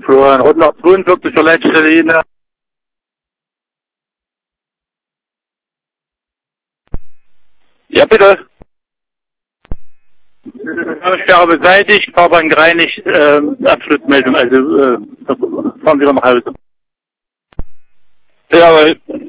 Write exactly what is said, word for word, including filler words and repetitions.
Florian Rottner, zweiundvierziger letzte Linie. Ja, bitte. Sperre beseitigt, Fahrbahn gereinigt, äh, Abschlussmeldung, also äh, fahren Sie mal nach Hause. Jawohl.